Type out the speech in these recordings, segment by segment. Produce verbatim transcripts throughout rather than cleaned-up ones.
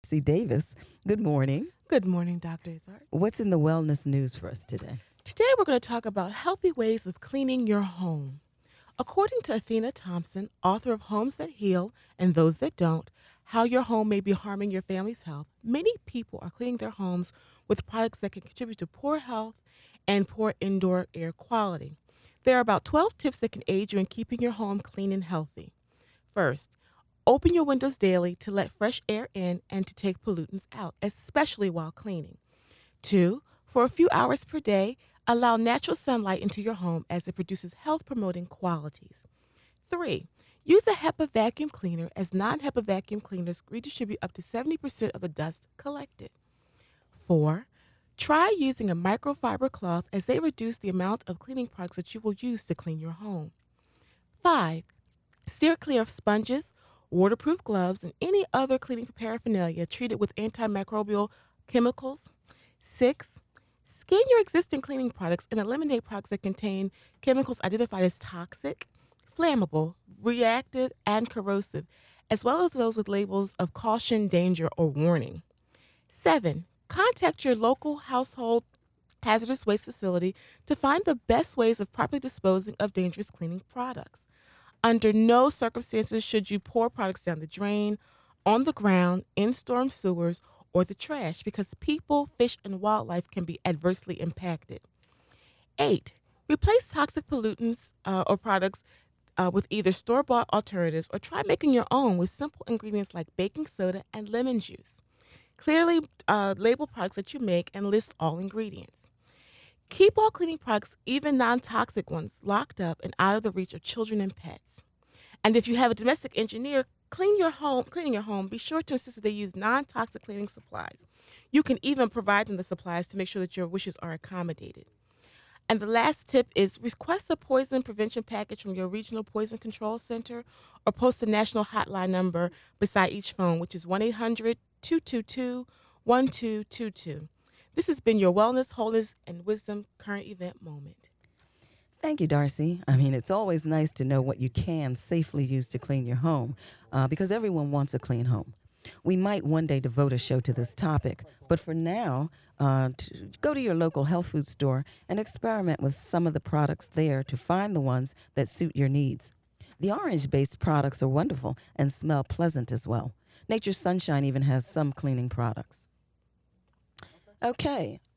C. Davis. Good morning. Good morning, Doctor Azar. What's in the wellness news for us today? Today we're going to talk about healthy ways of cleaning your home. According to Athena Thompson, author of Homes That Heal and Those That Don't, How Your Home May Be Harming Your Family's Health, many people are cleaning their homes with products that can contribute to poor health and poor indoor air quality. There are about twelve tips that can aid you in keeping your home clean and healthy. First, open your windows daily to let fresh air in and to take pollutants out, especially while cleaning. Two, for a few hours per day, allow natural sunlight into your home as it produces health-promoting qualities. Three, use a HEPA vacuum cleaner as non-HEPA vacuum cleaners redistribute up to seventy percent of the dust collected. Four, try using a microfiber cloth as they reduce the amount of cleaning products that you will use to clean your home. Five, steer clear of sponges, waterproof gloves, and any other cleaning paraphernalia treated with antimicrobial chemicals. Six, scan your existing cleaning products and eliminate products that contain chemicals identified as toxic, flammable, reactive, and corrosive, as well as those with labels of caution, danger, or warning. Seven, contact your local household hazardous waste facility to find the best ways of properly disposing of dangerous cleaning products. Under no circumstances should you pour products down the drain, on the ground, in storm sewers, or the trash because people, fish, and wildlife can be adversely impacted. Eight, replace toxic pollutants uh, or products uh, with either store-bought alternatives or try making your own with simple ingredients like baking soda and lemon juice. Clearly uh, label products that you make and list all ingredients. Keep all cleaning products, even non-toxic ones, locked up and out of the reach of children and pets. And if you have a domestic engineer clean your home, cleaning your home, be sure to insist that they use non-toxic cleaning supplies. You can even provide them the supplies to make sure that your wishes are accommodated. And the last tip is request a poison prevention package from your regional poison control center or post the national hotline number beside each phone, which is one eight hundred two two two one two two two. This has been your Wellness, Wholeness, and Wisdom Current Event Moment. Thank you, Darcy. I mean, it's always nice to know what you can safely use to clean your home uh, because everyone wants a clean home. We might one day devote a show to this topic, but for now, uh, to go to your local health food store and experiment with some of the products there to find the ones that suit your needs. The orange-based products are wonderful and smell pleasant as well. Nature's Sunshine even has some cleaning products. Okay.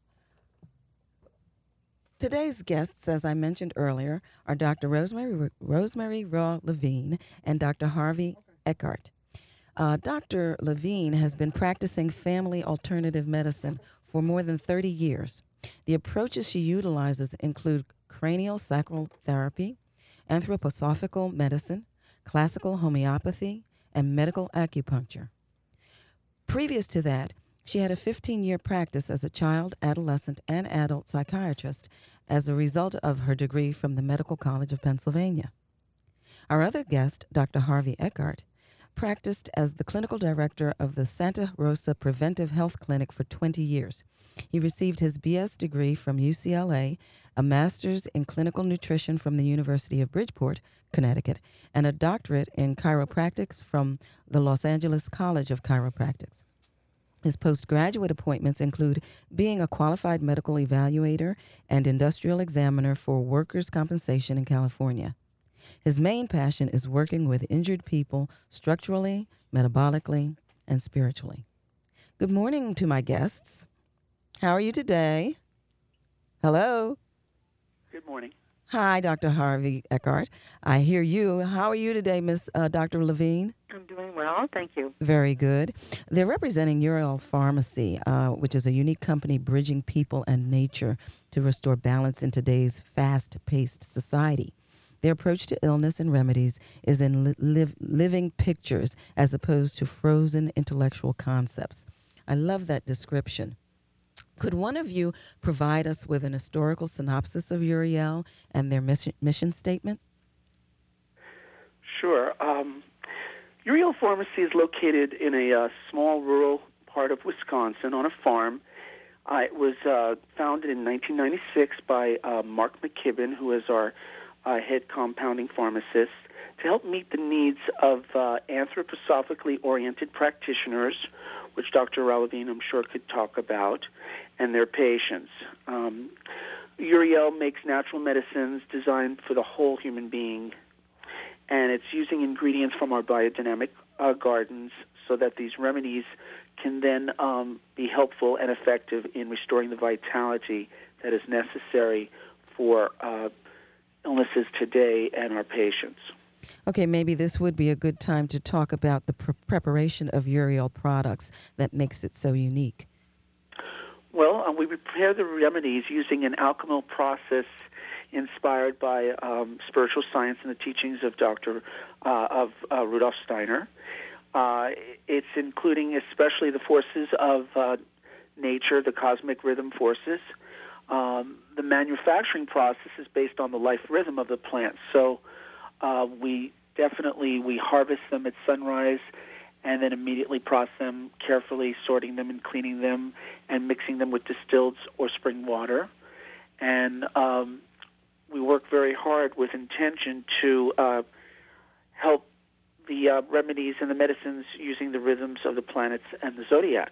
Today's guests, as I mentioned earlier, are Doctor Rosemary Rosemary Raw Levine and Doctor Harvey Eckert. Uh, Doctor Levine has been practicing family alternative medicine for more than thirty years. The approaches she utilizes include cranial sacral therapy, anthroposophical medicine, classical homeopathy, and medical acupuncture. Previous to that, she had a fifteen-year practice as a child, adolescent, and adult psychiatrist as a result of her degree from the Medical College of Pennsylvania. Our other guest, Doctor Harvey Eckert, practiced as the clinical director of the Santa Rosa Preventive Health Clinic for twenty years. He received his B S degree from U C L A, a master's in clinical nutrition from the University of Bridgeport, Connecticut, and a doctorate in chiropractics from the Los Angeles College of Chiropractics. His postgraduate appointments include being a qualified medical evaluator and industrial examiner for workers' compensation in California. His main passion is working with injured people structurally, metabolically, and spiritually. Good morning to my guests. How are you today? Hello. Good morning. Hi, Doctor Harvey Eckert. I hear you. How are you today, Miss uh, Doctor Levine? I'm doing well, thank you. Very good. They're representing Uriel Pharmacy, uh, which is a unique company bridging people and nature to restore balance in today's fast-paced society. Their approach to illness and remedies is in li- live, living pictures as opposed to frozen intellectual concepts. I love that description. Could one of you provide us with an historical synopsis of Uriel and their mission, mission statement? Sure. Um, Uriel Pharmacy is located in a uh, small rural part of Wisconsin on a farm. Uh, it was uh, founded in nineteen ninety-six by uh, Mark McKibben, who is our uh, head compounding pharmacist, to help meet the needs of uh, anthroposophically oriented practitioners which Doctor Levine, I'm sure, could talk about, and their patients. Um, Uriel makes natural medicines designed for the whole human being, and it's using ingredients from our biodynamic uh, gardens so that these remedies can then um, be helpful and effective in restoring the vitality that is necessary for uh, illnesses today and our patients. Okay, maybe this would be a good time to talk about the pr- preparation of Uriel products that makes it so unique. Well, uh, we prepare the remedies using an alchemical process inspired by um, spiritual science and the teachings of Doctor Uh, of uh, Rudolf Steiner. Uh, it's including especially the forces of uh, nature, the cosmic rhythm forces. Um, the manufacturing process is based on the life rhythm of the plant. So uh, we definitely, we harvest them at sunrise and then immediately process them carefully, sorting them and cleaning them and mixing them with distilled or spring water. And um, we work very hard with intention to uh, help the uh, remedies and the medicines using the rhythms of the planets and the zodiac.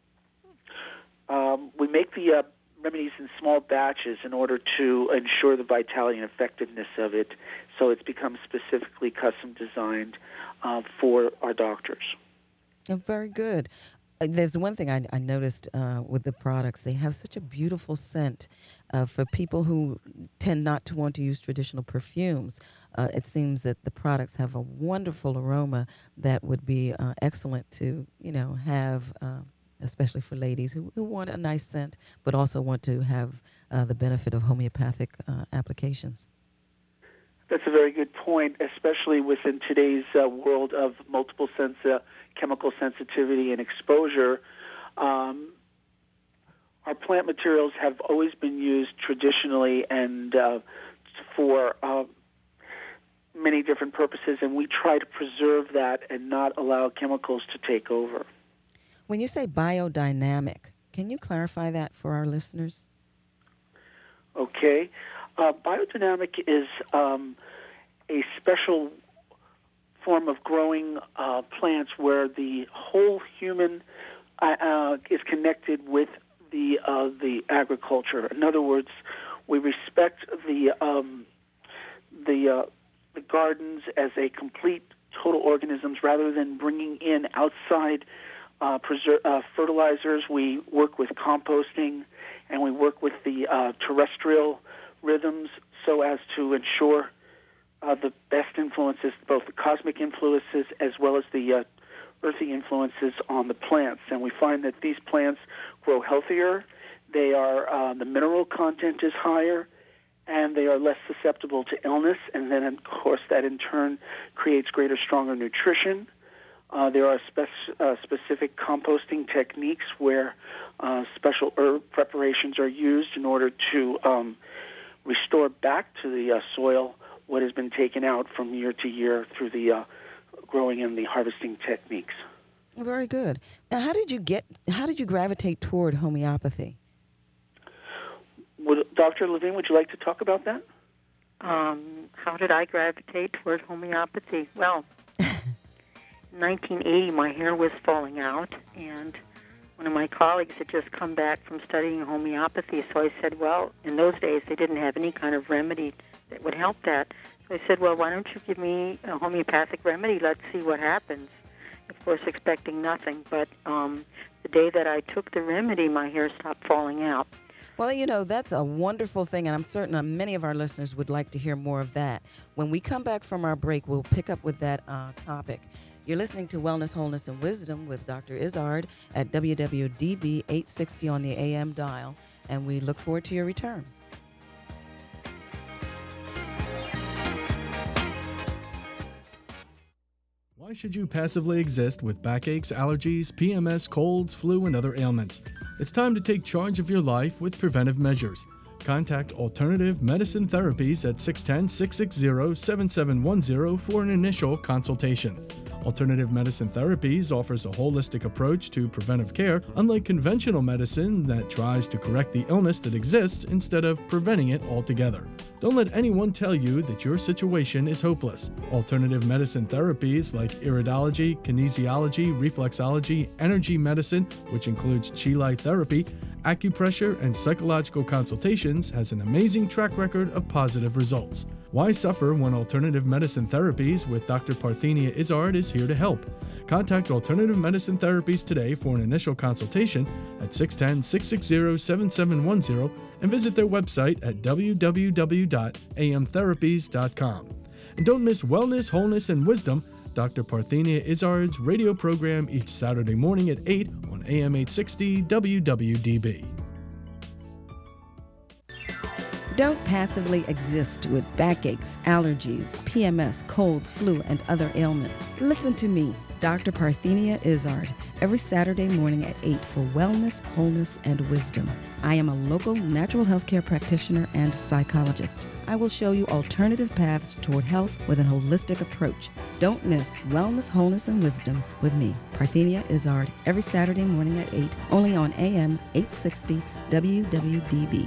Um, we make the uh, remedies in small batches in order to ensure the vitality and effectiveness of it, so it's become specifically custom designed uh, for our doctors. Oh, very good. Uh, There's one thing I, I noticed uh, with the products. They have such a beautiful scent uh, for people who tend not to want to use traditional perfumes. Uh, it seems that the products have a wonderful aroma that would be uh, excellent to, you know, have, uh, especially for ladies who, who want a nice scent, but also want to have uh, the benefit of homeopathic uh, applications. That's a very good point, especially within today's uh, world of multiple sense, uh, chemical sensitivity and exposure. Um, our plant materials have always been used traditionally and uh, for uh, many different purposes, and we try to preserve that and not allow chemicals to take over. When you say biodynamic, can you clarify that for our listeners? Okay. Uh, biodynamic is um, a special form of growing uh, plants where the whole human uh, uh, is connected with the uh, the agriculture. In other words, we respect the um, the uh, the gardens as a complete total organisms rather than bringing in outside uh, preser- uh, fertilizers. We work with composting and we work with the uh, terrestrial rhythms so as to ensure uh, the best influences, both the cosmic influences as well as the uh, earthy influences on the plants. And we find that these plants grow healthier, they are, uh, the mineral content is higher, and they are less susceptible to illness, and then, of course, that in turn creates greater, stronger nutrition. Uh, there are spec- uh, specific composting techniques where uh, special herb preparations are used in order to um, restore back to the uh, soil what has been taken out from year to year through the uh, growing and the harvesting techniques. Very good. Now, how did you get? How did you gravitate toward homeopathy? Would, Doctor Levine, would you like to talk about that? Um, how did I gravitate toward homeopathy? Well, in nineteen eighty, my hair was falling out, and one of my colleagues had just come back from studying homeopathy. So I said, well, in those days, they didn't have any kind of remedy that would help that. So I said, well, why don't you give me a homeopathic remedy? Let's see what happens. Of course, expecting nothing. But um, the day that I took the remedy, my hair stopped falling out. Well, you know, that's a wonderful thing, and I'm certain uh, many of our listeners would like to hear more of that. When we come back from our break, we'll pick up with that uh, topic. You're listening to Wellness, Wholeness, and Wisdom with Doctor Izzard at W W D B eight sixty on the A M dial, and we look forward to your return. Why should you passively exist with backaches, allergies, P M S, colds, flu, and other ailments? It's time to take charge of your life with preventive measures. Contact Alternative Medicine Therapies at six one zero, six six zero, seven seven one zero for an initial consultation. Alternative Medicine Therapies offers a holistic approach to preventive care, unlike conventional medicine that tries to correct the illness that exists instead of preventing it altogether. Don't let anyone tell you that your situation is hopeless. Alternative medicine therapies like iridology, kinesiology, reflexology, energy medicine, which includes Chi Light therapy, acupressure, and psychological consultations, has an amazing track record of positive results. Why suffer when Alternative Medicine Therapies with Doctor Parthenia Izzard is here to help? Contact Alternative Medicine Therapies today for an initial consultation at six one zero, six six zero, seven seven one zero and visit their website at w w w dot a m therapies dot com. And don't miss Wellness, Wholeness, and Wisdom, Doctor Parthenia Izzard's radio program each Saturday morning at eight on A M eight sixty W W D B. Don't passively exist with backaches, allergies, P M S, colds, flu, and other ailments. Listen to me, Doctor Parthenia Izzard, every Saturday morning at eight for Wellness, Wholeness, and Wisdom. I am a local natural health care practitioner and psychologist. I will show you alternative paths toward health with an holistic approach. Don't miss Wellness, Wholeness, and Wisdom with me, Parthenia Izzard, every Saturday morning at eight, only on A M eight sixty W W D B.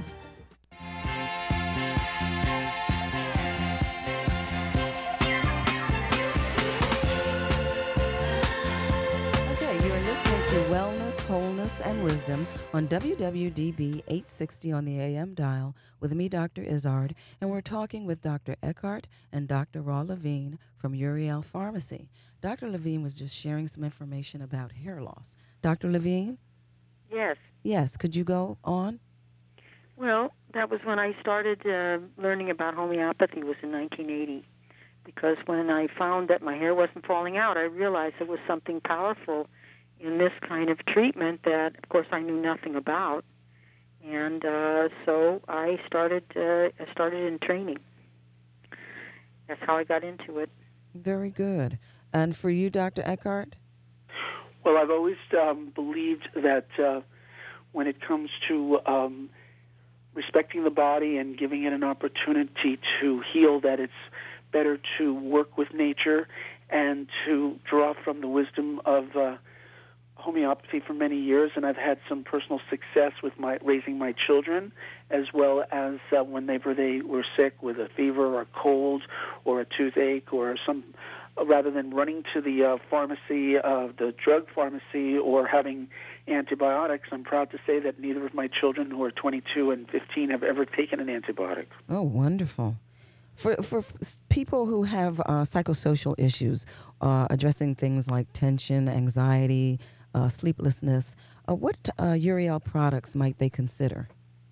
Wholeness and Wisdom on W W D B eight sixty on the A M dial with me, Doctor Izzard, and we're talking with Doctor Eckhart and Doctor Raw Levine from Uriel Pharmacy. Doctor Levine was just sharing some information about hair loss. Doctor Levine? Yes. Yes, could you go on? Well, that was when I started uh, learning about homeopathy, was in nineteen eighty. Because when I found that my hair wasn't falling out, I realized there was something powerful in this kind of treatment that, of course, I knew nothing about, and uh, so I started. Uh, I started in training. That's how I got into it. Very good. And for you, Doctor Eckhart? Well, I've always um, believed that uh, when it comes to um, respecting the body and giving it an opportunity to heal, that it's better to work with nature and to draw from the wisdom of Uh, homeopathy for many years, and I've had some personal success with my raising my children, as well as uh, whenever they were sick with a fever or a cold or a toothache or some, uh, rather than running to the uh, pharmacy, uh, the drug pharmacy, or having antibiotics, I'm proud to say that neither of my children, who are twenty-two and fifteen, have ever taken an antibiotic. Oh, wonderful. For for people who have uh, psychosocial issues, uh, addressing things like tension, anxiety, Uh, sleeplessness, uh, what uh, Uriel products might they consider?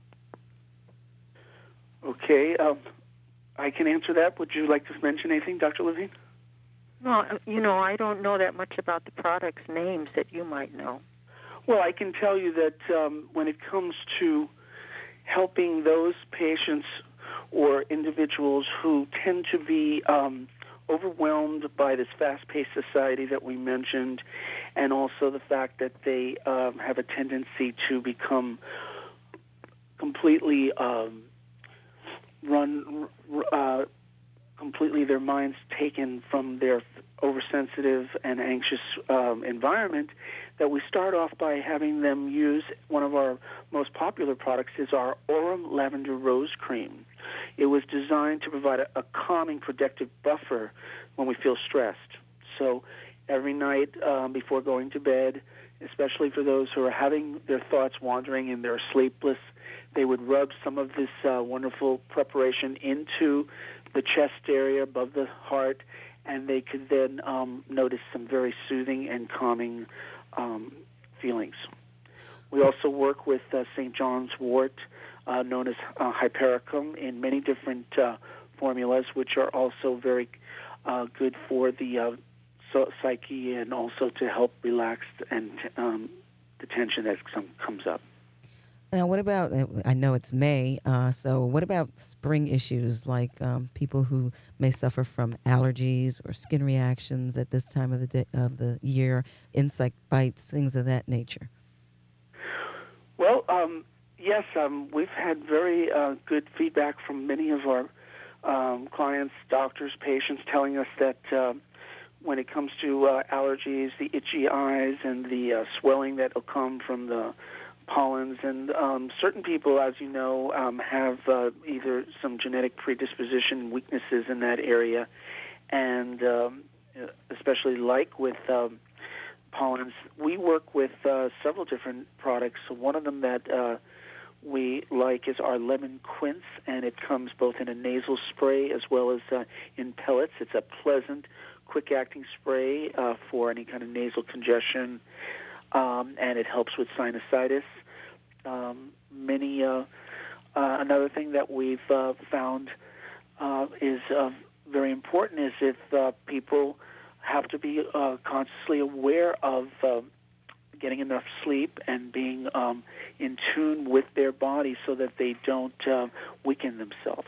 Okay, um, I can answer that. Would you like to mention anything, Doctor Levine? Well, you know, I don't know that much about the products' names that you might know. Well, I can tell you that um, when it comes to helping those patients or individuals who tend to be um, overwhelmed by this fast-paced society that we mentioned, and also the fact that they um, have a tendency to become completely um, run, uh, completely their minds taken from their oversensitive and anxious um, environment, that we start off by having them use one of our most popular products is our Aurum Lavender Rose Cream. It was designed to provide a, a calming, protective buffer when we feel stressed. So every night um, before going to bed, especially for those who are having their thoughts wandering and they're sleepless, they would rub some of this uh, wonderful preparation into the chest area above the heart, and they could then um, notice some very soothing and calming um, feelings. We also work with uh, Saint John's wort, uh, known as uh, hypericum, in many different uh, formulas, which are also very uh, good for the uh, so psyche and also to help relax and um, the tension that some comes up. Now, what about, I know it's May, uh, so what about spring issues, like um, people who may suffer from allergies or skin reactions at this time of the day, of the year, insect bites, things of that nature? Well, um, Yes, um, we've had very uh, good feedback from many of our um, clients, doctors, patients, telling us that uh, when it comes to uh, allergies, the itchy eyes and the uh, swelling that will come from the pollens, and um, certain people, as you know, um, have uh, either some genetic predisposition, weaknesses in that area, and um, especially like with um, pollens, we work with uh, several different products. So one of them that uh, we like is our lemon quince, and it comes both in a nasal spray as well as uh, in pellets. It's a pleasant, quick-acting spray uh, for any kind of nasal congestion, um, and it helps with sinusitis. Um, many uh, uh, another thing that we've uh, found uh, is uh, very important is if uh, people have to be uh, consciously aware of uh, getting enough sleep and being um, in tune with their body so that they don't uh, weaken themselves.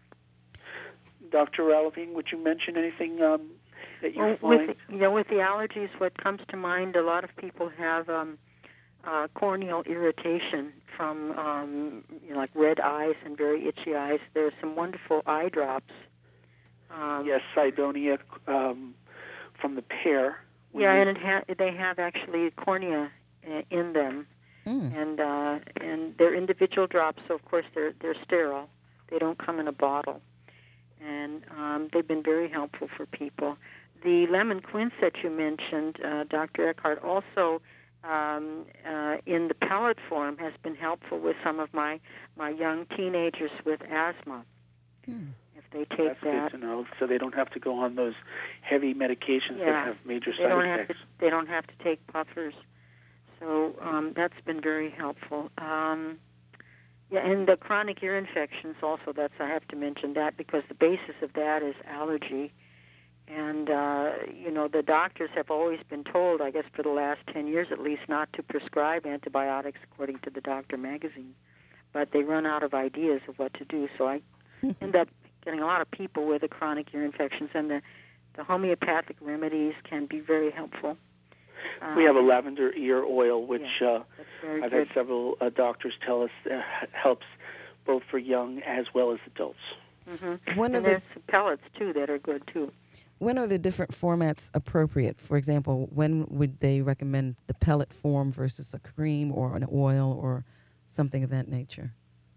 Doctor Ralavine, would you mention anything um, that you well, find? With, you know, with the allergies, what comes to mind, a lot of people have um, uh, corneal irritation from um, you know, like red eyes and very itchy eyes. There's some wonderful eye drops. Um, yes, Cydonia um, from the pear. Yeah, and it ha- they have actually cornea uh, in them, Mm. and uh, and they're individual drops. So of course they're they're sterile. They don't come in a bottle, and um, they've been very helpful for people. The lemon quince that you mentioned, uh, Doctor Eckhart, also um, uh, in the pellet form has been helpful with some of my my young teenagers with asthma. Mm. If they take That's that, good to know, so they don't have to go on those heavy medications yeah, that have major they side don't effects. have to. They don't have to take puffers. So um, that's been very helpful. Um, yeah, and the chronic ear infections also. That's I have to mention that because the basis of that is allergy, and uh, you know the doctors have always been told, I guess for the last ten years at least, not to prescribe antibiotics according to the Doctor magazine, but they run out of ideas of what to do. So I end up getting a lot of people with the chronic ear infections, and the, the homeopathic remedies can be very helpful. Um, We have a lavender ear oil, which yeah, uh, that's very I've good. had several uh, doctors tell us uh, helps both for young as well as adults. Mm-hmm. One And of the- there's some pellets, too, that are good, too. When are the different formats appropriate? For example, when would they recommend the pellet form versus a cream or an oil or something of that nature?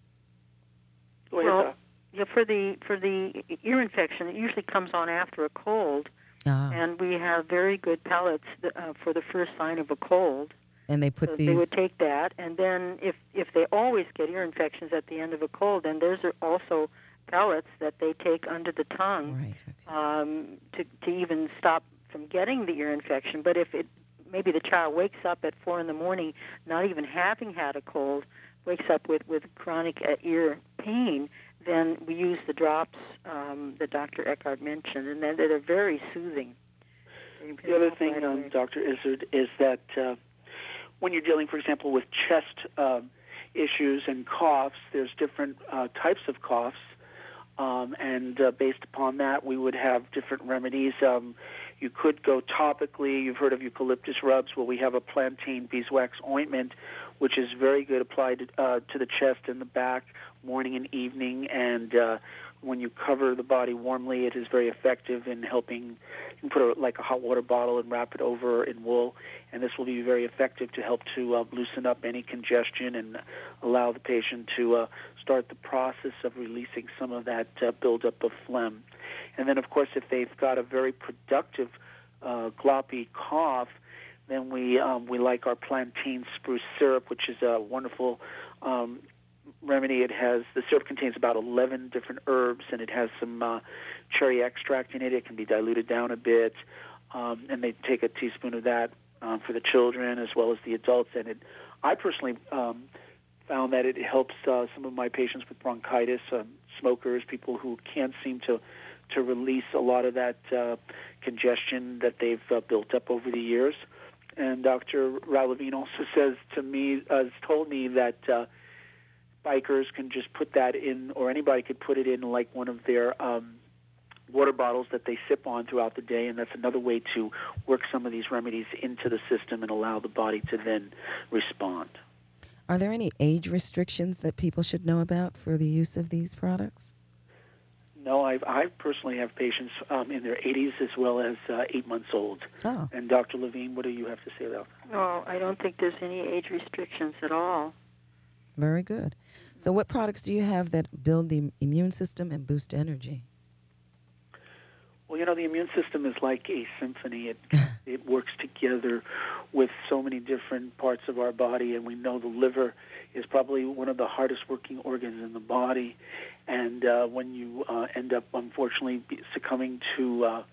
Go ahead, Well, Doc. yeah, for the for the ear infection, it usually comes on after a cold, Ah, and we have very good pellets that, uh, for the first sign of a cold. and they put So these... they would take that, and then if if they always get ear infections at the end of a cold, then there's also pellets that they take under the tongue Right, okay. um, to to even stop from getting the ear infection. But if it maybe the child wakes up at four in the morning, not even having had a cold, wakes up with with chronic uh, ear pain, then we use the drops um, that Doctor Eckhart mentioned, and then they're very soothing. They The other help thing, right um, away. Doctor Izzard, is that uh, when you're dealing, for example, with chest um, issues and coughs, there's different uh, types of coughs, um, and uh, based upon that, we would have different remedies. Um, you could go topically. You've heard of eucalyptus rubs. Well, we have a plantain beeswax ointment, which is very good applied uh, to the chest and the back morning and evening, and uh, when you cover the body warmly, it is very effective in helping. You can put a, like a hot water bottle and wrap it over in wool, and this will be very effective to help to uh, loosen up any congestion and allow the patient to uh, start the process of releasing some of that uh, buildup of phlegm. And then, of course, if they've got a very productive uh, gloppy cough, then we um, we like our plantain spruce syrup, which is a wonderful um, remedy. It has the syrup contains about eleven different herbs, and it has some uh, cherry extract in it. It can be diluted down a bit, um, and they take a teaspoon of that um, for the children as well as the adults. And it, I personally um, found that it helps uh, some of my patients with bronchitis, um, smokers, people who can't seem to to release a lot of that uh, congestion that they've uh, built up over the years. And Doctor Ralavine also says to me, uh, has told me that uh, bikers can just put that in, or anybody could put it in like one of their um, water bottles that they sip on throughout the day, and that's another way to work some of these remedies into the system and allow the body to then respond. Are there any age restrictions that people should know about for the use of these products? No, I've, I personally have patients um, in their eighties as well as uh, eight months old. Oh. And Doctor Levine, what do you have to say about that? No, I don't think there's any age restrictions at all. Very good. So what products do you have that build the immune system and boost energy? Well, you know, the immune system is like a symphony. It it works together with so many different parts of our body, and we know the liver is probably one of the hardest working organs in the body. And uh, when you uh, end up, unfortunately, succumbing to uh,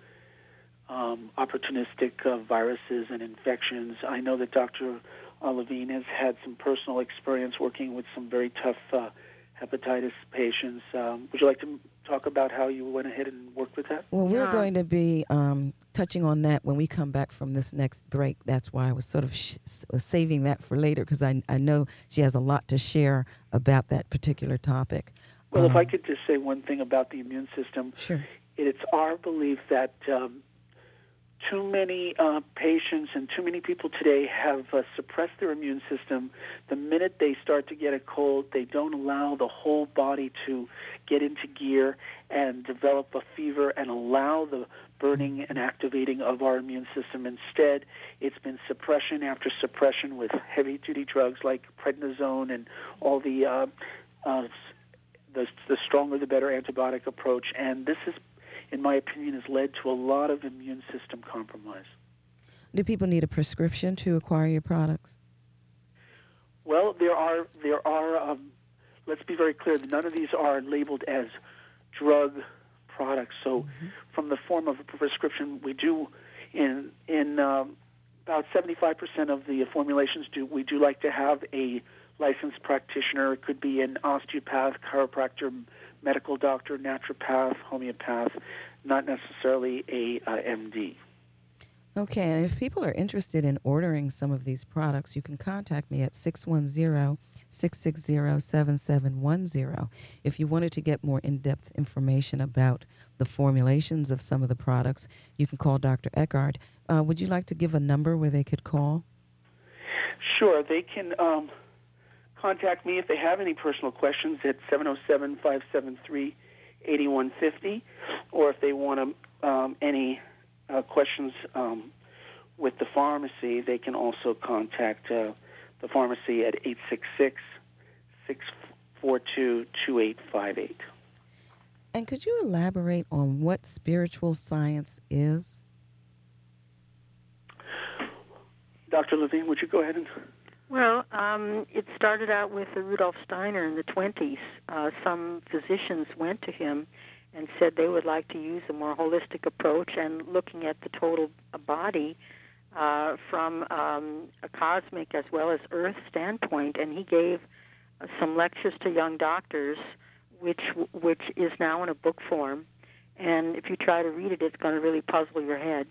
um, opportunistic uh, viruses and infections, I know that Doctor Levine has had some personal experience working with some very tough uh, hepatitis patients. Um, would you like to talk about how you went ahead and worked with that? Well, we're Yeah. going to be um, touching on that when we come back from this next break. That's why I was sort of sh- saving that for later, because I, I know she has a lot to share about that particular topic. Well, um, if I could just say one thing about the immune system, Sure. it's our belief that um, too many uh, patients and too many people today have uh, suppressed their immune system. The minute they start to get a cold, they don't allow the whole body to get into gear and develop a fever and allow the burning and activating of our immune system. Instead, it's been suppression after suppression with heavy-duty drugs like prednisone and all the, uh, uh, the the stronger the better antibiotic approach. And this is, in my opinion, has led to a lot of immune system compromise. Do people need a prescription to acquire your products? Well, there are there are. Um, let's be very clear. None of these are labeled as drug products. So, mm-hmm. from the form of a prescription, we do in in um, about seventy-five percent of the formulations. Do we do like to have a licensed practitioner? It could be an osteopath, chiropractor, medical doctor, naturopath, homeopath, not necessarily a uh, M D. Okay, and if people are interested in ordering some of these products, you can contact me at six one zero, six six zero, seven seven one zero. If you wanted to get more in-depth information about the formulations of some of the products, you can call Doctor Eckhart. Uh, would you like to give a number where they could call? Sure, they can um, contact me if they have any personal questions at seven oh seven, five seven three, eight one five zero, or if they want to, um, any uh, questions um, with the pharmacy, they can also contact uh, the pharmacy at eight six six, six four two, two eight five eight. And could you elaborate on what spiritual science is? Doctor Levine, would you go ahead and... Well, um, it started out with Rudolf Steiner in the twenties. Uh, some physicians went to him and said they would like to use a more holistic approach and looking at the total body uh, from um, a cosmic as well as earth standpoint. And he gave uh, some lectures to young doctors, which which is now in a book form. And if you try to read it, it's going to really puzzle your head.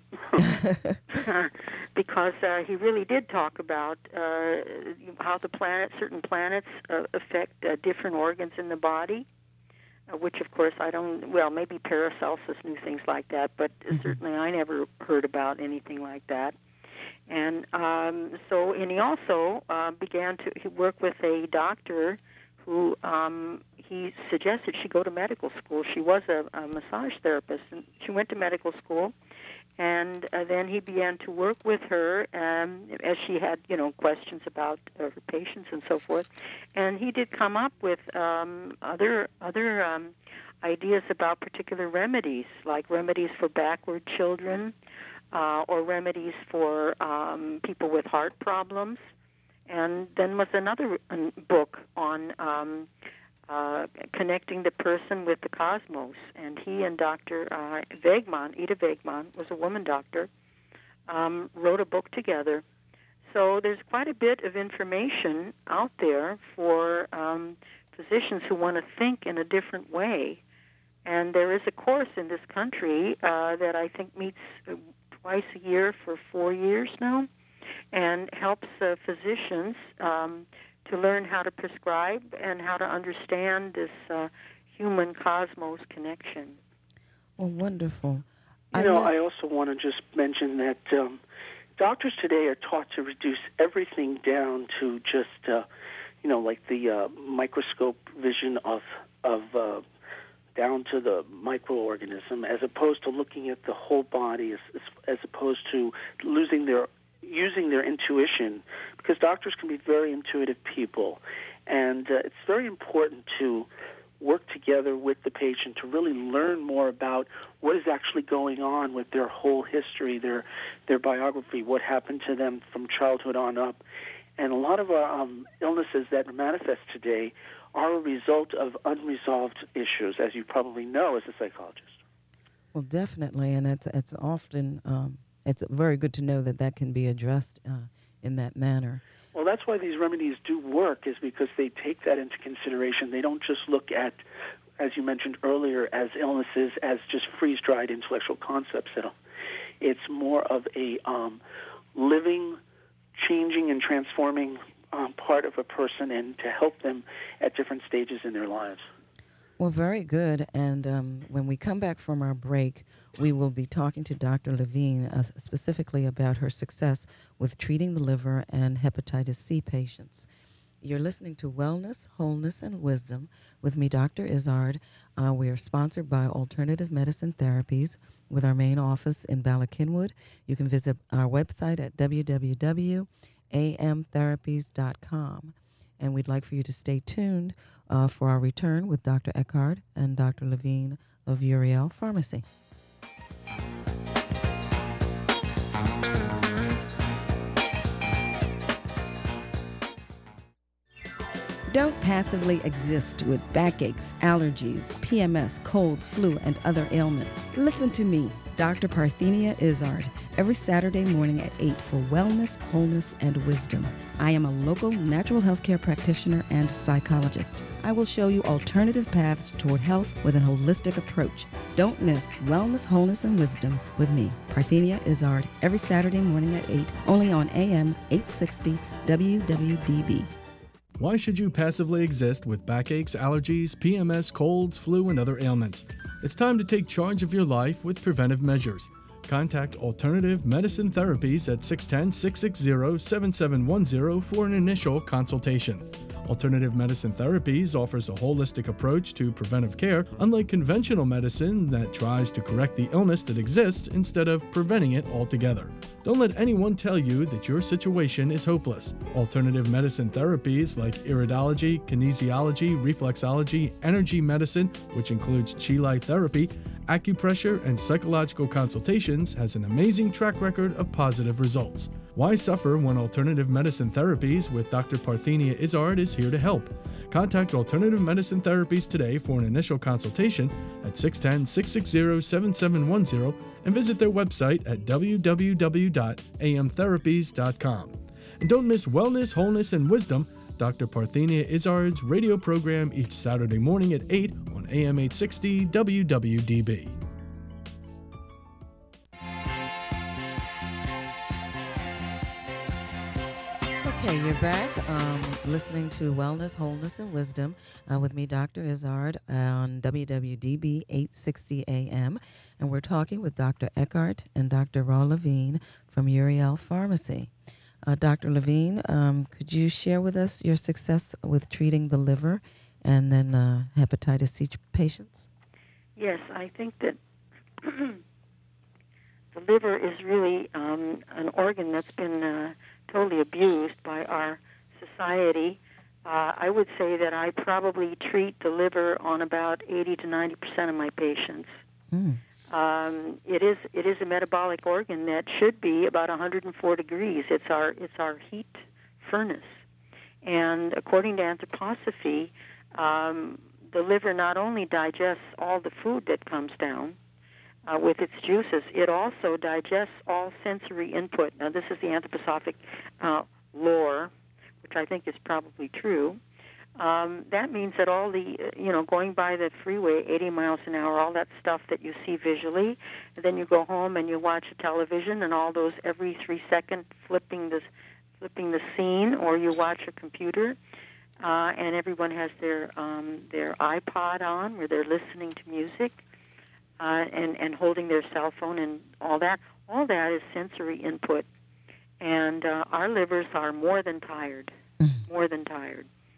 Because uh, he really did talk about uh, how the planet, certain planets uh, affect uh, different organs in the body, uh, which, of course, I don't, well, maybe Paracelsus knew things like that, but mm-hmm. certainly I never heard about anything like that. And um, so, and he also uh, began to he work with a doctor who um, he suggested she go to medical school. She was a, a massage therapist, and she went to medical school, and uh, then he began to work with her um, as she had, you know, questions about uh, her patients and so forth. And he did come up with um, other other um, ideas about particular remedies, like remedies for backward children, uh, or remedies for um, people with heart problems. And then was another book on um, uh, connecting the person with the cosmos. And he and Doctor Uh, Wegmann, Ida Wegmann, was a woman doctor, um, wrote a book together. So there's quite a bit of information out there for um, physicians who want to think in a different way. And there is a course in this country uh, that I think meets uh, twice a year for four years now, and helps uh, physicians um, to learn how to prescribe and how to understand this uh, human cosmos connection. Oh, wonderful. You I know, know, I also want to just mention that um, doctors today are taught to reduce everything down to just, uh, you know, like the uh, microscope vision of of uh, down to the microorganism, as opposed to looking at the whole body, as, as, as opposed to losing their using their intuition, because doctors can be very intuitive people, and uh, it's very important to work together with the patient to really learn more about what is actually going on with their whole history, their their biography, what happened to them from childhood on up. And a lot of our um, illnesses that manifest today are a result of unresolved issues, as you probably know as a psychologist. Well, definitely, and it's it's often um, it's very good to know that that can be addressed uh, in that manner. Well, that's why these remedies do work, is because they take that into consideration. They don't just look at, as you mentioned earlier, as illnesses as just freeze-dried intellectual concepts. It's more of a um, living, changing, and transforming um, part of a person, and to help them at different stages in their lives. Well, very good. And um, when we come back from our break, we will be talking to Doctor Levine uh, specifically about her success with treating the liver and hepatitis C patients. You're listening to Wellness, Wholeness, and Wisdom with me, Doctor Izzard. Uh, we are sponsored by Alternative Medicine Therapies with our main office in Bala Cynwyd. You can visit our website at w w w dot a m therapies dot com. And we'd like for you to stay tuned uh, for our return with Doctor Eckhart and Doctor Levine of Uriel Pharmacy. Don't passively exist with backaches, allergies, P M S, colds, flu, and other ailments. Listen to me, Doctor Parthenia Izzard, every Saturday morning at eight for Wellness, Wholeness, and Wisdom. I am a local natural health care practitioner and psychologist. I will show you alternative paths toward health with a holistic approach. Don't miss Wellness, Wholeness, and Wisdom with me, Parthenia Izzard, every Saturday morning at eight, only on A M eight sixty W W D B. Why should you passively exist with backaches, allergies, P M S, colds, flu, and other ailments? It's time to take charge of your life with preventive measures. Contact Alternative Medicine Therapies at six one zero, six six zero, seven seven one zero for an initial consultation. Alternative Medicine Therapies offers a holistic approach to preventive care, unlike conventional medicine that tries to correct the illness that exists instead of preventing it altogether. Don't let anyone tell you that your situation is hopeless. Alternative medicine therapies like iridology, kinesiology, reflexology, energy medicine, which includes Chi Light therapy, acupressure, and psychological consultations, has an amazing track record of positive results. Why suffer when Alternative Medicine Therapies with Doctor Parthenia Izzard is here to help? Contact Alternative Medicine Therapies today for an initial consultation at six one zero, six six zero, seven seven one zero and visit their website at w w w dot a m therapies dot com. And don't miss Wellness, Wholeness, and Wisdom, Doctor Parthenia Izzard's radio program each Saturday morning at eight on A M eight sixty W W D B. Okay, you're back um, listening to Wellness, Wholeness, and Wisdom uh, with me, Doctor Izzard, on W W D B eight sixty A M. And we're talking with Doctor Eckhart and Doctor Raw Levine from Uriel Pharmacy. Uh, Doctor Levine, um, could you share with us your success with treating the liver and then uh, hepatitis C patients? Yes, I think that the liver is really um, an organ that's been uh, totally abused by our society. Uh, I would say that I probably treat the liver on about eighty to ninety percent of my patients. Mm. Um, it is it is a metabolic organ that should be about one hundred four degrees. It's our it's our heat furnace, and according to anthroposophy, um, the liver not only digests all the food that comes down uh, with its juices, it also digests all sensory input. Now, this is the anthroposophic uh, lore, which I think is probably true. Um, that means that all the, you know, going by the freeway, eighty miles an hour, all that stuff that you see visually, and then you go home and you watch a television and all those every three seconds flipping the, flipping the scene, or you watch a computer, uh, and everyone has their um, their iPod on where they're listening to music uh, and, and holding their cell phone and all that. All that is sensory input. And uh, our livers are more than tired, more than tired.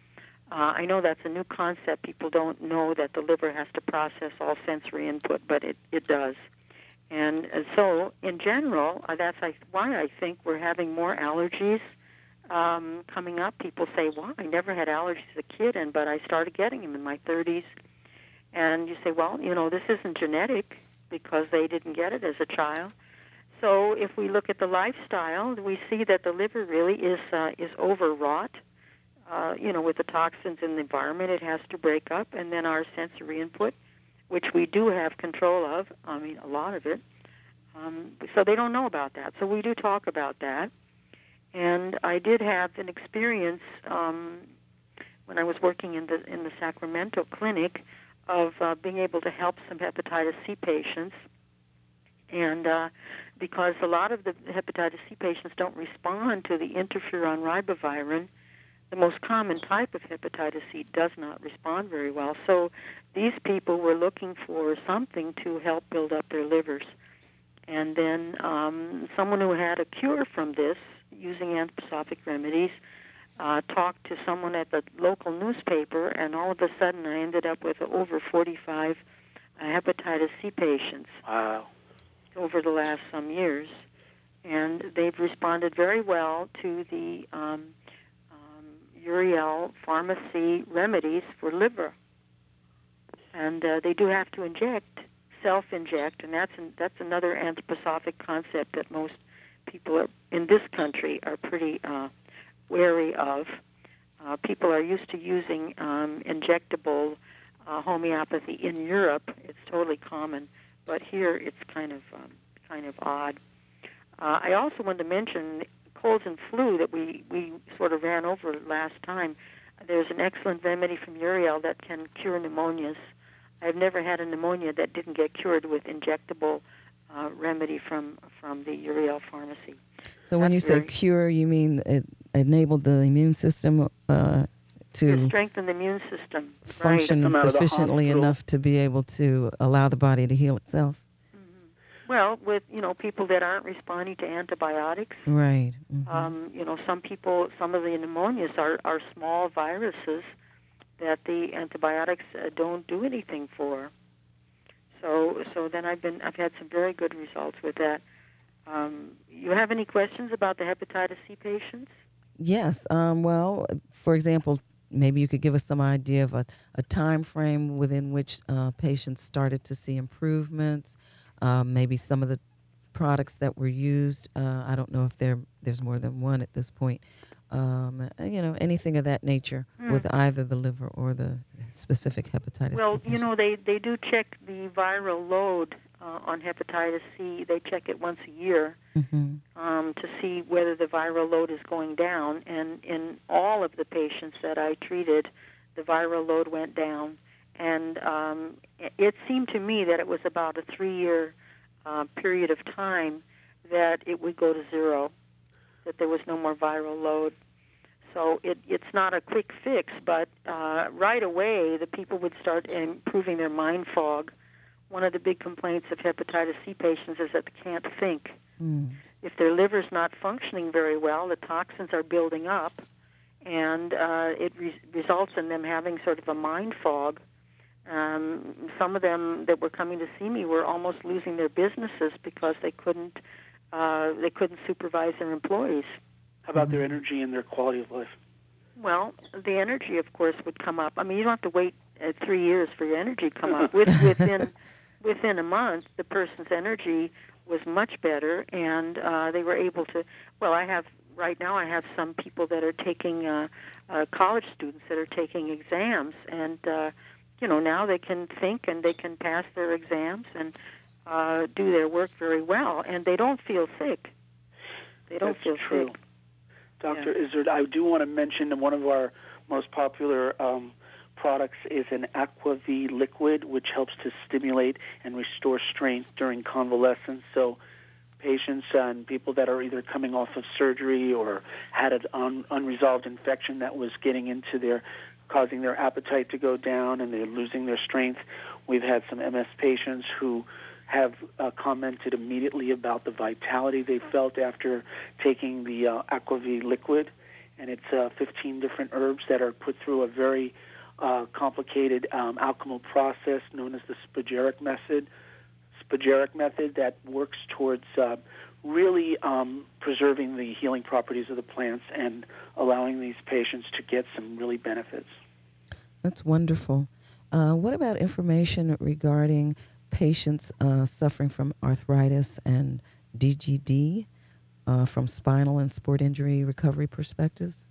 Uh, I know that's a new concept. People don't know that the liver has to process all sensory input, but it, it does. And, and so, in general, uh, that's I, why I think we're having more allergies um, coming up. People say, well, I never had allergies as a kid, and but I started getting them in my thirties. And you say, well, you know, this isn't genetic because they didn't get it as a child. So if we look at the lifestyle, we see that the liver really is uh, is overwrought. Uh, you know, with the toxins in the environment, it has to break up, and then our sensory input, which we do have control of, I mean, a lot of it. Um, so they don't know about that. So we do talk about that. And I did have an experience um, when I was working in the in the Sacramento clinic of uh, being able to help some hepatitis C patients. And uh, because a lot of the hepatitis C patients don't respond to the interferon ribavirin, the most common type of hepatitis C does not respond very well. So these people were looking for something to help build up their livers. And then um, someone who had a cure from this, using anthroposophic remedies, uh, talked to someone at the local newspaper, and all of a sudden I ended up with over forty-five uh, hepatitis C patients. Wow. Over the last some years. And they've responded very well to the um, Uriel Pharmacy remedies for liver, and uh, they do have to inject, self-inject, and that's an, that's another anthroposophic concept that most people are, in this country are pretty uh, wary of. Uh, people are used to using um, injectable uh, homeopathy in Europe. It's totally common, but here it's kind of um, kind of odd. Uh, I also wanted to mention colds and flu that we, we sort of ran over last time. There's an excellent remedy from Uriel that can cure pneumonias. I've never had a pneumonia that didn't get cured with injectable uh, remedy from from the Uriel Pharmacy. So when That's you say very, cure, you mean it enabled the immune system uh, to, to strengthen the immune system, function Right. sufficiently enough to be able to allow the body to heal itself? Well, with, you know, people that aren't responding to antibiotics. Right. Mm-hmm. Um, you know, some people, some of the pneumonias are, are small viruses that the antibiotics uh, don't do anything for. So, so then I've been, I've had some very good results with that. Um, you have any questions about the hepatitis C patients? Yes. Um, well, for example, maybe you could give us some idea of a, a time frame within which uh, patients started to see improvements. Um, maybe some of the products that were used. Uh, I don't know if there there's more than one at this point. Um, you know, anything of that nature mm. with either the liver or the specific hepatitis well, C. Well, you know, they, they do check the viral load uh, on hepatitis C. They check it once a year mm-hmm. um, to see whether the viral load is going down. And in all of the patients that I treated, the viral load went down. And um, it seemed to me that it was about a three-year uh, period of time that it would go to zero, that there was no more viral load. So it, it's not a quick fix, but uh, right away the people would start improving their mind fog. One of the big complaints of hepatitis C patients is that they can't think. Mm. If their liver's not functioning very well, the toxins are building up, and uh, it re- results in them having sort of a mind fog. Um, some of them that were coming to see me were almost losing their businesses because they couldn't uh, they couldn't supervise their employees. How about their energy and their quality of life? Well, the energy, of course, would come up. I mean, you don't have to wait uh, three years for your energy to come up. With, within within a month, the person's energy was much better, and uh, they were able to. Well, I have right now. I have some people that are taking uh, uh, college students that are taking exams, and uh, you know, now they can think and they can pass their exams and uh, do their work very well, and they don't feel sick. They don't That's feel true. sick. Doctor Yeah. Izzard, I do want to mention that one of our most popular um, products is an Aqua V liquid, which helps to stimulate and restore strength during convalescence. So patients and people that are either coming off of surgery or had an un- unresolved infection that was getting into their, causing their appetite to go down and they're losing their strength. We've had some M S patients who have uh, commented immediately about the vitality they felt after taking the uh, Aqua V liquid. and it's uh, fifteen different herbs that are put through a very uh, complicated um, alchemical process known as the spagyric method. Spagyric method that works towards uh, really um, preserving the healing properties of the plants and allowing these patients to get some really benefits. That's wonderful. Uh, what about information regarding patients uh, suffering from arthritis and D G D uh, from spinal and sport injury recovery perspectives?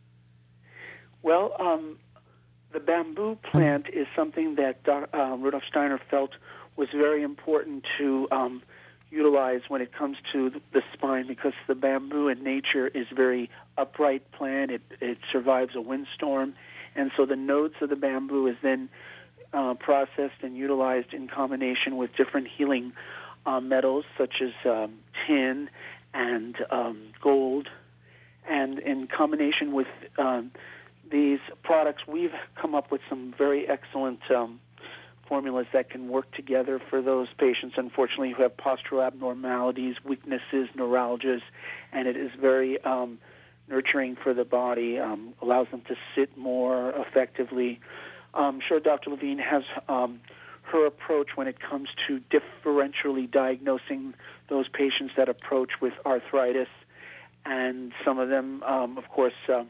Well, um, the bamboo plant is something that uh, Rudolf Steiner felt was very important to um, utilize when it comes to the spine, because the bamboo in nature is very upright plant. It, it survives a windstorm, and so the nodes of the bamboo is then uh, processed and utilized in combination with different healing uh, metals such as um, tin and um, gold, and in combination with um, these products, we've come up with some very excellent um, formulas that can work together for those patients, unfortunately, who have postural abnormalities, weaknesses, neuralgias, and it is very um, nurturing for the body, um, allows them to sit more effectively. I'm sure Doctor Levine has um, her approach when it comes to differentially diagnosing those patients that approach with arthritis, and some of them, um, of course, uh,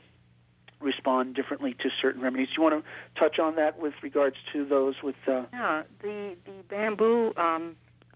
respond differently to certain remedies. Do you want to touch on that with regards to those with... Uh... Yeah, the, the bamboo um,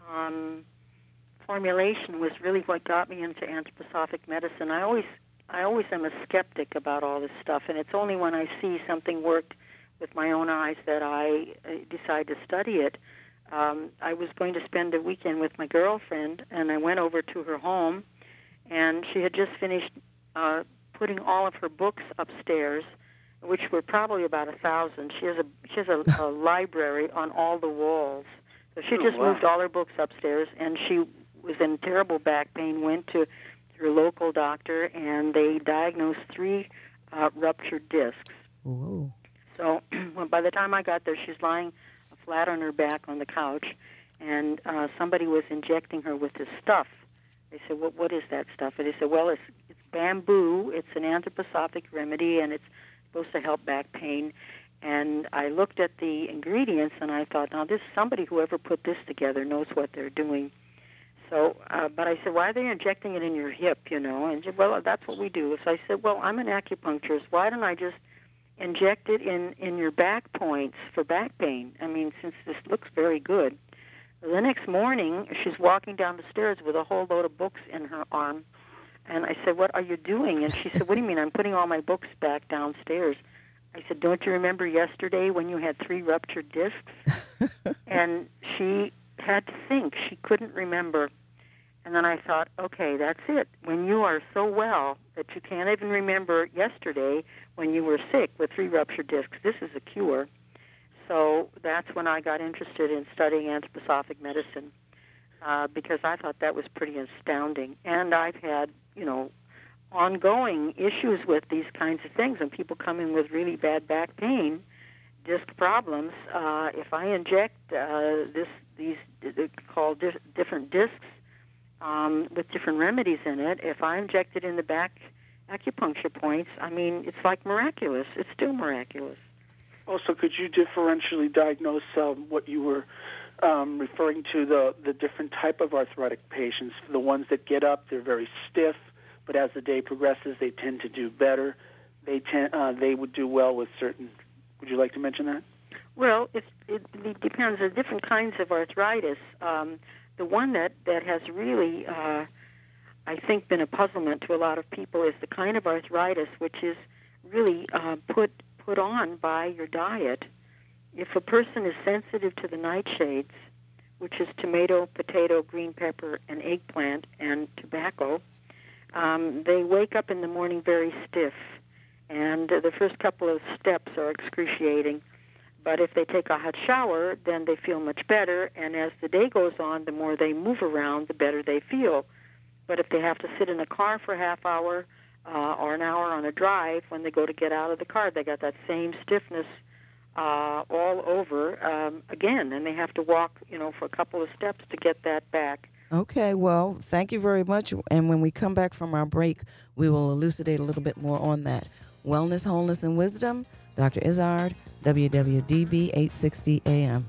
um, formulation was really what got me into anthroposophic medicine. I always I always am a skeptic about all this stuff, and it's only when I see something work with my own eyes that I uh, decide to study it. Um, I was going to spend a weekend with my girlfriend, and I went over to her home, and she had just finished uh, putting all of her books upstairs, which were probably about a thousand. She has a she has a, a library on all the walls. So she Oh, just wow. moved all her books upstairs, and she was in terrible back pain, went to her local doctor, and they diagnosed three uh, ruptured discs. Whoa. So well, by the time I got there, she's lying flat on her back on the couch, and uh, somebody was injecting her with this stuff. They said, "What what is that stuff?" And they said, "Well, it's it's bamboo. It's an anthroposophic remedy, and it's supposed to help back pain." And I looked at the ingredients, and I thought, now this somebody, whoever put this together, knows what they're doing. So, uh, but I said, why are they injecting it in your hip, you know? And she said, well, that's what we do. So I said, well, I'm an acupuncturist. Why don't I just inject it in, in your back points for back pain? I mean, since this looks very good. The next morning, she's walking down the stairs with a whole load of books in her arm. And I said, what are you doing? And she said, what do you mean? I'm putting all my books back downstairs. I said, don't you remember yesterday when you had three ruptured discs? And she had to think. She couldn't remember. And then I thought, okay, that's it. When you are so well that you can't even remember yesterday when you were sick with three ruptured discs, this is a cure. So that's when I got interested in studying anthroposophic medicine, uh, because I thought that was pretty astounding. And I've had, you know, ongoing issues with these kinds of things. When people come in with really bad back pain, disc problems, uh, if I inject uh, this, these they're called di- different discs um, with different remedies in it, if I inject it in the back acupuncture points, I mean, it's like miraculous. It's still miraculous. Also, could you differentially diagnose um, what you were um, referring to, the, the different type of arthritic patients? The ones that get up, they're very stiff, but as the day progresses, they tend to do better. They tend, uh, they would do well with certain. Would you like to mention that? Well, it, it, it depends. There are different kinds of arthritis. Um, the one that, that has really, uh, I think, been a puzzlement to a lot of people is the kind of arthritis which is really uh, put put on by your diet. If a person is sensitive to the nightshades, which is tomato, potato, green pepper, and eggplant, and tobacco, Um, they wake up in the morning very stiff, and uh, the first couple of steps are excruciating. But if they take a hot shower, then they feel much better, and as the day goes on, the more they move around, the better they feel. But if they have to sit in a car for a half hour uh, or an hour on a drive, when they go to get out of the car, they got that same stiffness uh, all over um, again, and they have to walk, you know, for a couple of steps to get that back. Okay, well, thank you very much. And when we come back from our break, we will elucidate a little bit more on that. Wellness, Wholeness, and Wisdom, Doctor Izzard, W W D B eight sixty A M.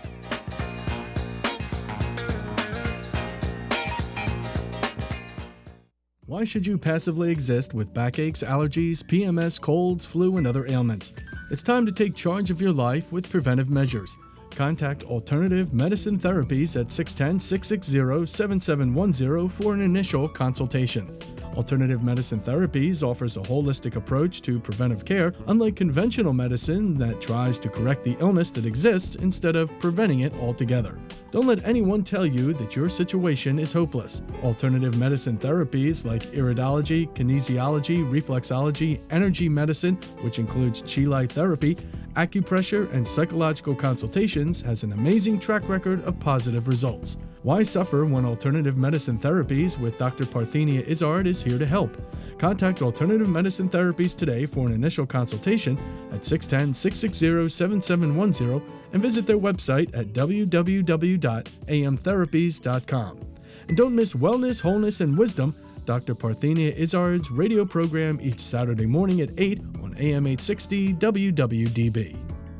Why should you passively exist with backaches, allergies, P M S, colds, flu, and other ailments? It's time to take charge of your life with preventive measures. Contact Alternative Medicine Therapies at six one zero, six six zero, seven seven one zero for an initial consultation. Alternative Medicine Therapies offers a holistic approach to preventive care, unlike conventional medicine that tries to correct the illness that exists instead of preventing it altogether. Don't let anyone tell you that your situation is hopeless. Alternative medicine therapies like iridology, kinesiology, reflexology, energy medicine, which includes Chi Light therapy, acupressure, and psychological consultations, has an amazing track record of positive results. Why suffer when Alternative Medicine Therapies with Doctor Parthenia Izzard is here to help? Contact Alternative Medicine Therapies today for an initial consultation at six one zero, six six zero, seven seven one zero and visit their website at w w w dot a m therapies dot com. And don't miss Wellness, Wholeness, and Wisdom, Doctor Parthenia Izzard's radio program each Saturday morning at eight on A M eight sixty W W D B.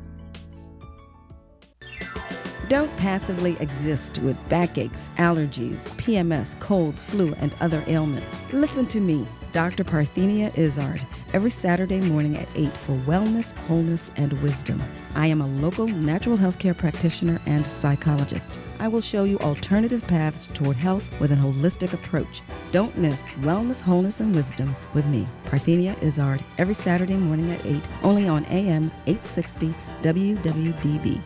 Don't passively exist with backaches, allergies, P M S, colds, flu, and other ailments. Listen to me, Doctor Parthenia Izzard, every Saturday morning at eight for Wellness, Wholeness, and Wisdom. I am a local natural health care practitioner and psychologist. I will show you alternative paths toward health with an holistic approach. Don't miss Wellness, Wholeness, and Wisdom with me, Parthenia Izzard, every Saturday morning at eight, only on A M eight sixty W W D B.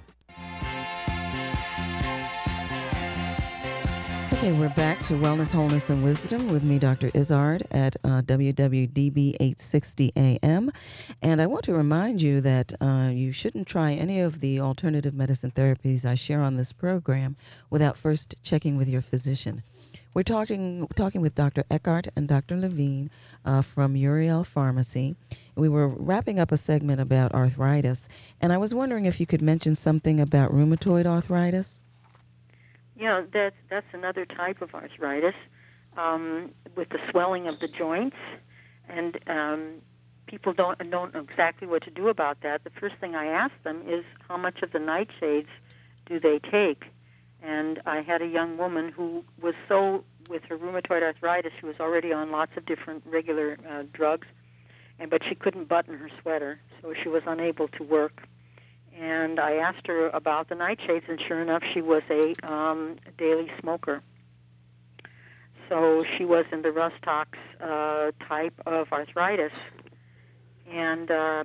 Okay, we're back to Wellness, Wholeness, and Wisdom with me, Doctor Izzard, at uh, W W D B eight sixty A M. And I want to remind you that uh, you shouldn't try any of the alternative medicine therapies I share on this program without first checking with your physician. We're talking talking with Doctor Eckhart and Doctor Levine uh, from Uriel Pharmacy. We were wrapping up a segment about arthritis, and I was wondering if you could mention something about rheumatoid arthritis. Yeah, that's that's another type of arthritis um, with the swelling of the joints, and um, people don't don't know exactly what to do about that. The first thing I ask them is how much of the nightshades do they take, and I had a young woman who was so with her rheumatoid arthritis, she was already on lots of different regular uh, drugs, and but she couldn't button her sweater, so she was unable to work. And I asked her about the nightshades, and sure enough, she was a um, daily smoker. So she was in the Rustox uh, type of arthritis. And uh,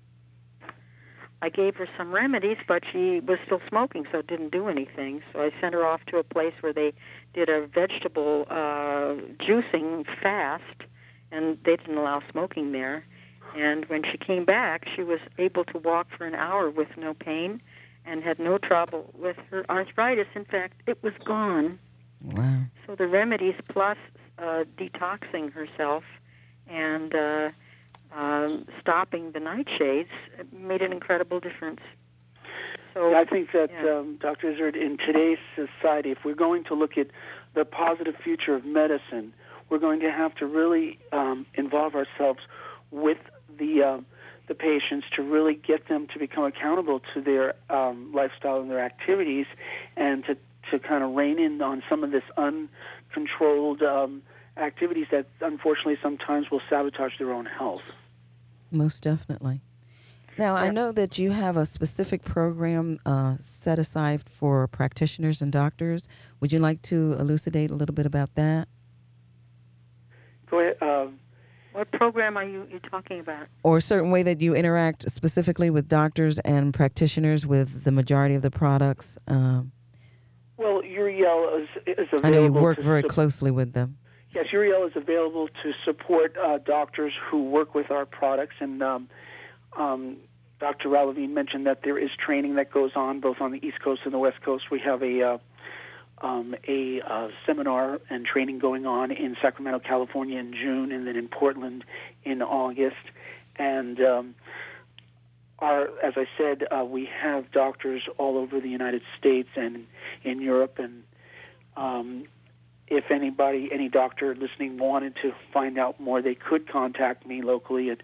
I gave her some remedies, but she was still smoking, so it didn't do anything. So I sent her off to a place where they did a vegetable uh, juicing fast, and they didn't allow smoking there. And when she came back, she was able to walk for an hour with no pain and had no trouble with her arthritis. In fact, it was gone. Wow. So the remedies plus uh, detoxing herself and uh, um, stopping the nightshades made an incredible difference. So yeah, I think that, yeah. um, Doctor Izzard, in today's society, if we're going to look at the positive future of medicine, we're going to have to really um, involve ourselves with the uh, the patients to really get them to become accountable to their um, lifestyle and their activities, and to, to kind of rein in on some of this uncontrolled um, activities that unfortunately sometimes will sabotage their own health. Most definitely. Now, I know that you have a specific program uh, set aside for practitioners and doctors. Would you like to elucidate a little bit about that? Go ahead. Um, What program are you you talking about? Or a certain way that you interact specifically with doctors and practitioners with the majority of the products? Um, well, Uriel is, is available. I know you work to very su- closely with them. Yes, Uriel is available to support uh, doctors who work with our products. And um, um, Doctor Ralavine mentioned that there is training that goes on both on the East Coast and the West Coast. We have a uh, Um, a uh, seminar and training going on in Sacramento, California in June, and then in Portland in August. And um, our, as I said, uh, we have doctors all over the United States and in Europe. And um, if anybody, any doctor listening wanted to find out more, they could contact me locally at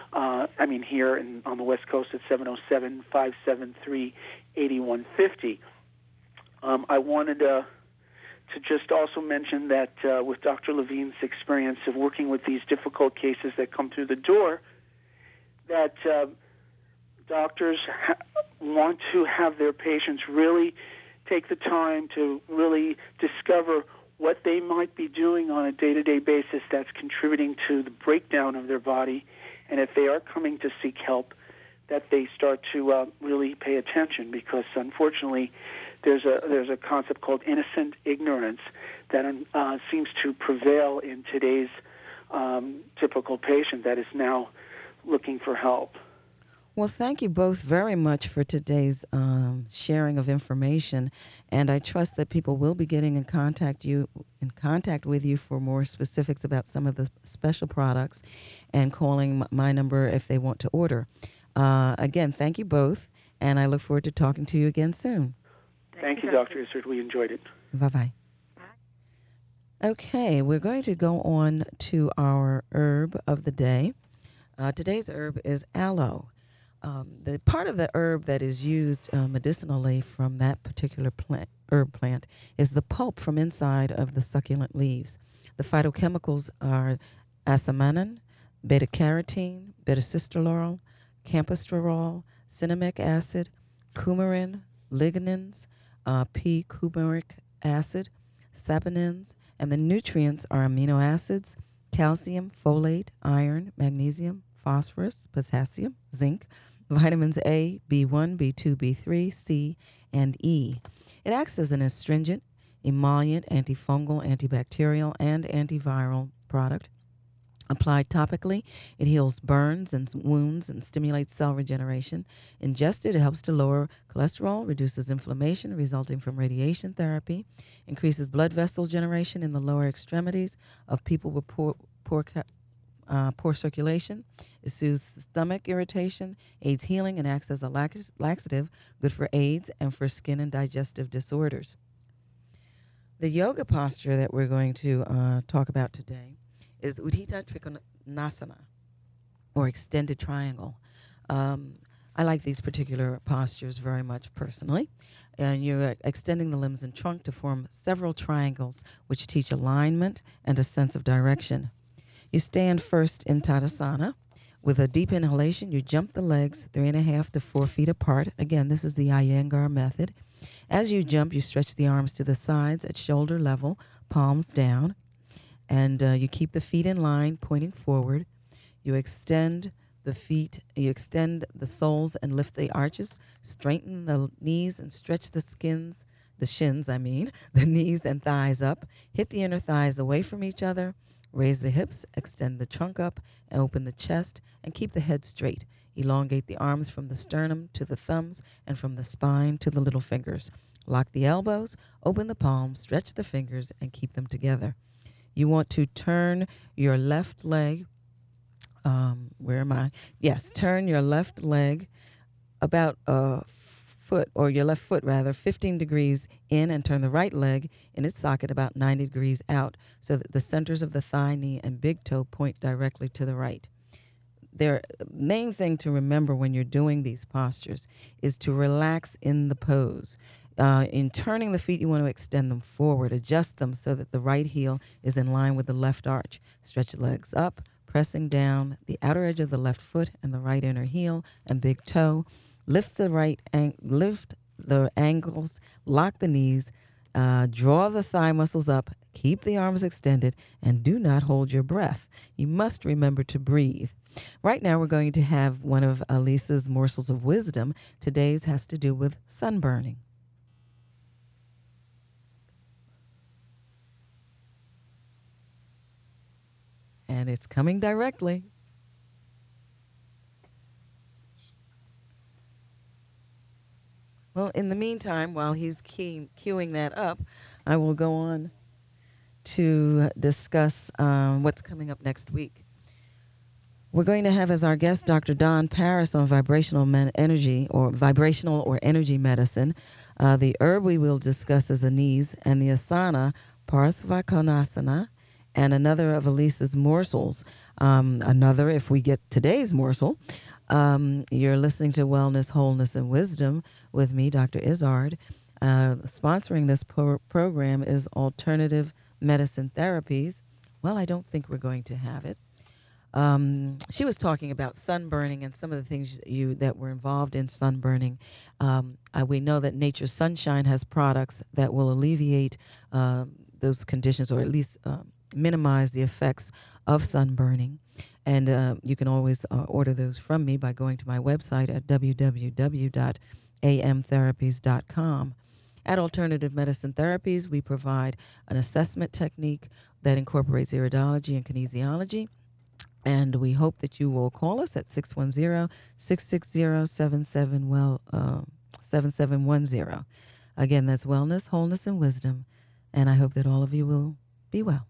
Uh, I mean, here in, on the West Coast at seven oh seven, five seven three, eight one five oh. Um, I wanted uh, to just also mention that uh, with Doctor Levine's experience of working with these difficult cases that come through the door, that uh, doctors ha- want to have their patients really take the time to really discover what they might be doing on a day-to-day basis that's contributing to the breakdown of their body, and if they are coming to seek help, that they start to uh, really pay attention, because unfortunately there's a there's a concept called innocent ignorance that uh, seems to prevail in today's um, typical patient that is now looking for help. Well, thank you both very much for today's um, sharing of information, and I trust that people will be getting in contact you in contact with you for more specifics about some of the special products, and calling m- my number if they want to order. Uh, again, thank you both, and I look forward to talking to you again soon. Thank, thank you, Doctor Izzard. We enjoyed it. Bye-bye. Okay, we're going to go on to our herb of the day. Uh, today's herb is aloe. Um, the part of the herb that is used uh, medicinally from that particular plant, herb plant is the pulp from inside of the succulent leaves. The phytochemicals are asamanin, beta-carotene, beta-cystalol, campesterol, cinnamic acid, coumarin, lignans, uh, p-coumaric acid, saponins, and the nutrients are amino acids, calcium, folate, iron, magnesium, phosphorus, potassium, zinc, vitamins A, B one, B two, B three, C, and E. It acts as an astringent, emollient, antifungal, antibacterial, and antiviral product. Applied topically, it heals burns and wounds and stimulates cell regeneration. Ingested, it helps to lower cholesterol, reduces inflammation resulting from radiation therapy, increases blood vessel generation in the lower extremities of people with poor, poor Uh, poor circulation. It soothes stomach irritation, aids healing, and acts as a lax- laxative, good for AIDS and for skin and digestive disorders. The yoga posture that we're going to uh, talk about today is Utthita Trikonasana, or extended triangle. Um, I like these particular postures very much personally. And you're extending the limbs and trunk to form several triangles, which teach alignment and a sense of direction. You stand first in Tadasana. With a deep inhalation, you jump the legs three and a half to four feet apart. Again, this is the Iyengar method. As you jump, you stretch the arms to the sides at shoulder level, palms down, and uh, you keep the feet in line, pointing forward. You extend the feet, you extend the soles and lift the arches, straighten the knees and stretch the skins, the shins, I mean, the knees and thighs up. Hit the inner thighs away from each other. Raise the hips, extend the trunk up, and open the chest, and keep the head straight. Elongate the arms from the sternum to the thumbs and from the spine to the little fingers. Lock the elbows, open the palms, stretch the fingers, and keep them together. You want to turn your left leg, um, where am I? Yes, turn your left leg about a foot, or your left foot rather, fifteen degrees in, and turn the right leg in its socket about ninety degrees out, so that the centers of the thigh, knee, and big toe point directly to the right. The main thing to remember when you're doing these postures is to relax in the pose. Uh, in turning the feet, you want to extend them forward, adjust them so that the right heel is in line with the left arch. Stretch the legs up, pressing down the outer edge of the left foot and the right inner heel and big toe. Lift the right, ang- lift the ankles, lock the knees, uh, draw the thigh muscles up, keep the arms extended, and do not hold your breath. You must remember to breathe. Right now, we're going to have one of Alisa's morsels of wisdom. Today's has to do with sunburning. And it's coming directly. Well, in the meantime, while he's key, queuing that up, I will go on to discuss um, what's coming up next week. We're going to have as our guest Doctor Don Paris on vibrational men- energy or vibrational or energy medicine. Uh, the herb we will discuss is anise, and the asana, Parthvakonasana, and another of Alisa's morsels Um, another, if we get today's morsel, um, you're listening to Wellness, Wholeness, and Wisdom with me, Doctor Izzard. Uh, sponsoring this pro- program is Alternative Medicine Therapies. Well, I don't think we're going to have it. Um, she was talking about sunburning and some of the things that you that were involved in sunburning. Um, uh, we know that Nature's Sunshine has products that will alleviate uh, those conditions, or at least uh, minimize the effects of sunburning. And uh, you can always uh, order those from me by going to my website at w w w dot a m therapies dot com. At Alternative Medicine Therapies, we provide an assessment technique that incorporates iridology and kinesiology. And we hope that you will call us at six one zero, six six zero, seven seven well, uh, seven seven one zero. Again, that's Wellness, Wholeness, and Wisdom. And I hope that all of you will be well.